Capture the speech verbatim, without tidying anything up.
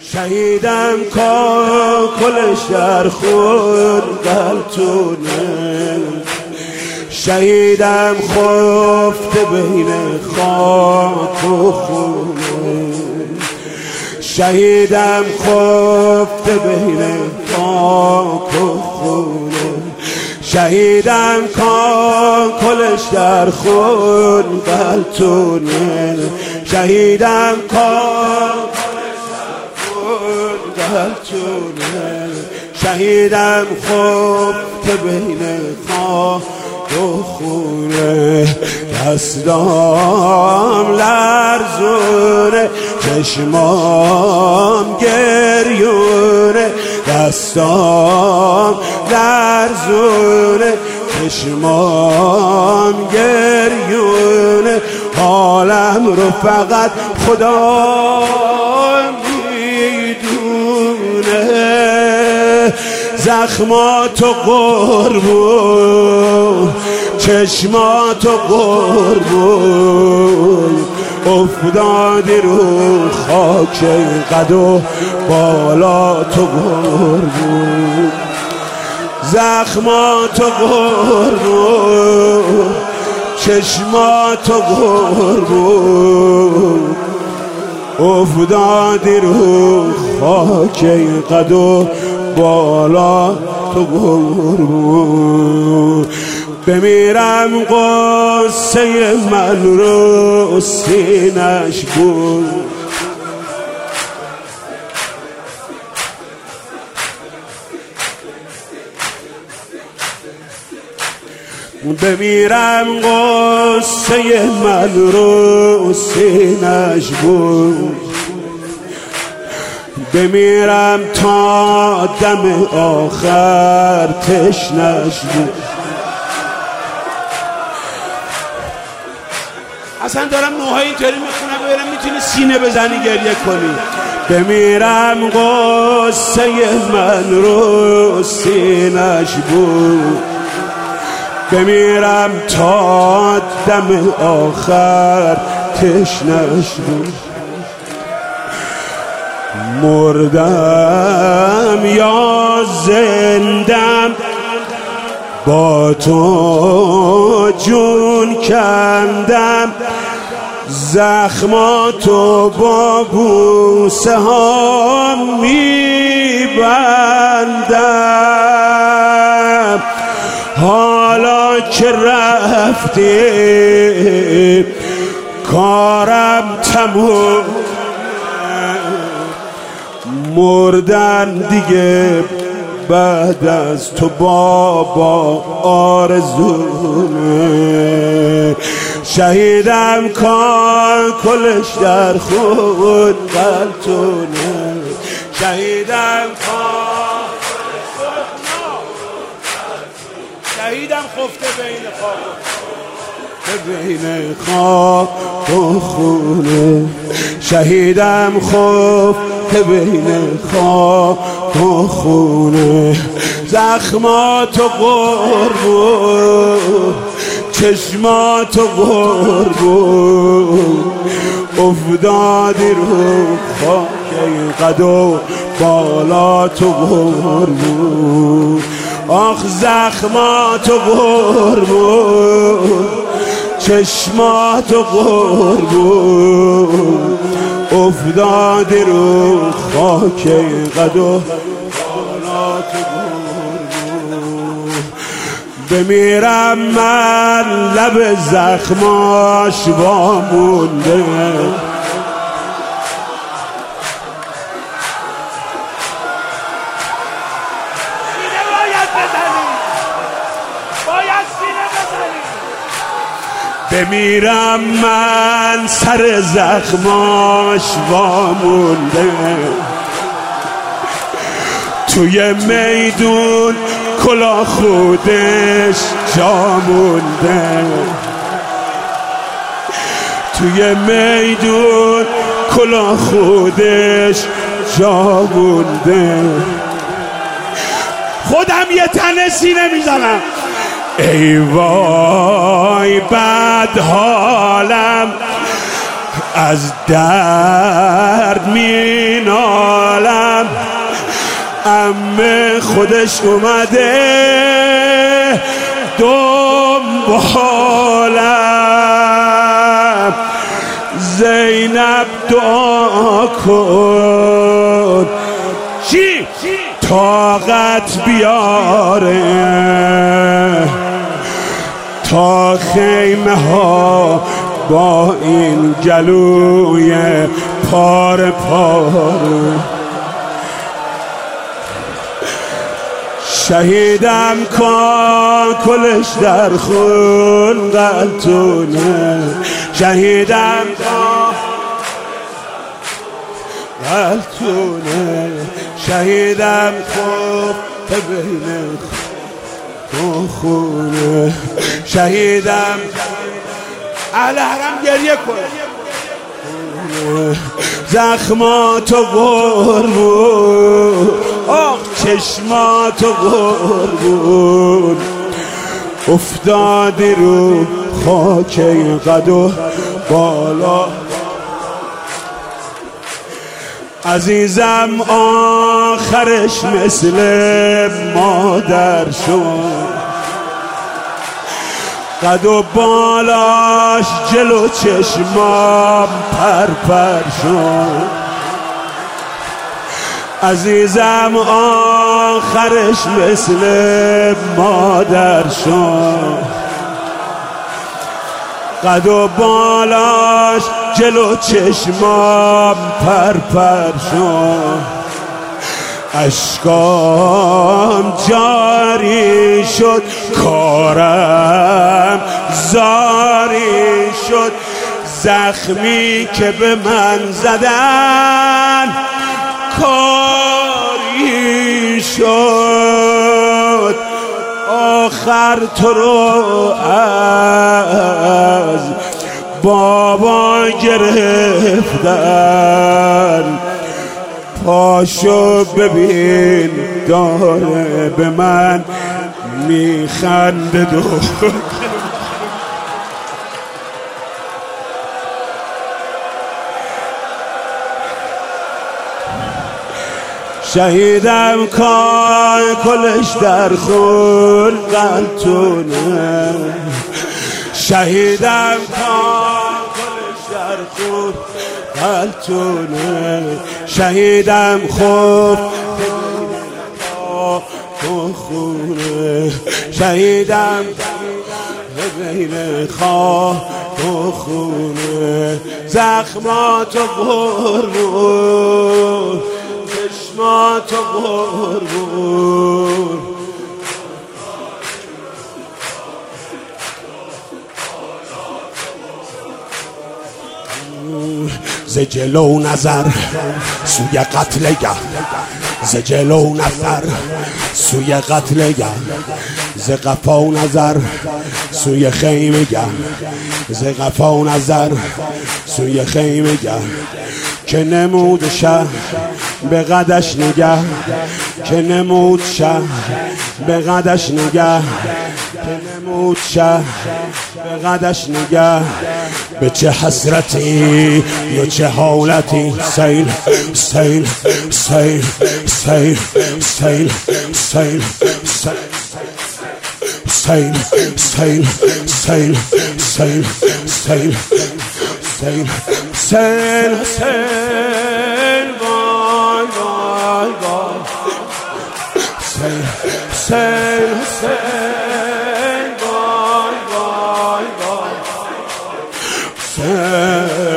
شهیدم کاکلش در خون قلتونه، شهیدم خفته بین خاک و خونه، شهیدم خفته بین خاک و خونه، شهیدم کاکلش در خون قلتونه، شهیدم کاکلش در خون قلتونه، شهیدم خفته بین خاک و خونه، دستام لرزونه چشمام گریونه، دستام لرزونه چشمام گریونه، حالم رو فقط خدا میدونه، زخماتو قربون چشماتو قربون، افتادی رو خاک قد و بالا تو قربون، زخماتو قربون چشماتو قربون، افتادی رو خاک قد و بالا تو قربون، بمیرم قصه من رو سینش بود، بمیرم قصه من رو سینش بود، بمیرم تا دم آخر تشنش بود. اصلا دارم نوهای اینطوری میخونم ببینم میتونی سینه بزنی گریه کنی. بمیرم قصه من رو سینش بود، بمیرم تا دم آخر تشنش بود، مردم یا زندم با تو جون کندم، زخماتو با بوسه ها میبندم، حالا که رفتی کارم تموم، مردن دیگه بعد از تو بابا آرزومه، شهیدم کاکلش در خون قلتونه، شهیدم کاکلش شهیدم خفته بین خاک بین خاک و خونه، شهیدم خفته بین خاک و خونه، زخماتو قربون چشماتو قربون، افتادی رو خاک قد و بالا تو قربون، آخ زخماتو قربون چشماتو قربون، افتادی رو خاک قد و بالا تو قربون، بمیرم من لب زخماش وامونده، بمیرم من سر زخماش وامونده، توی میدون کلا خودش جا مونده، توی میدون کلا خودش جا مونده، خودم یه تنه سینه میزنم، ای وای بد حالم از درد می نالم، عمه خودش اومده دنبالم، زینب دعا کن چی؟ طاقت بیاره تا خیمه ها با این گلوی پاره پاره. شهیدم کن کلش در خون قلتونه، شهیدم کن قلتونه، شهیدم کن بین خونه، شهیدم اهل حرم گریه کن، زخماتو قربون، آخ چشماتو قربون، افتادی رو خاک قد و بالا. عزیزم آخرش مثل مادر شد، قد و بالاش جلو چشمام پر پر شد. عزیزم آخرش مثل مادر شد، قد و بالاش جلو چشمام پر پر شد. اشکام جاری شد، کارم زاری شد، زخمی که به من زدن کاری شد. آخر تو رو از بابا گرفتن، پاشو ببین داره به من میخنده دو. شهیدم کن کلش در خون قلتونه، شهیدم کن کلش در خون قلتونه، شهیدم خوب تو خونه، شهیدم بین خواه تو خونه، زخماتو قربون، چشماتو قربون. ز جلو نظر سوی قتلگه، ز جلو نظر سوی قتلگه، ز قفا نظر سوی خیمگه، ز قفا نظر سوی خیمگه. که نمود شه به قدش نگه، که نمود شه به قدش نگه، که نمود شه به قدش نگه. به چه حسرتی یا چه حالتی، سیل سیل سیل سیل سیل سیل سیل سیل سیل سیل سیل سیل سیل سیل وای وای وای، سیل سیل سیل وای وای وای، سیل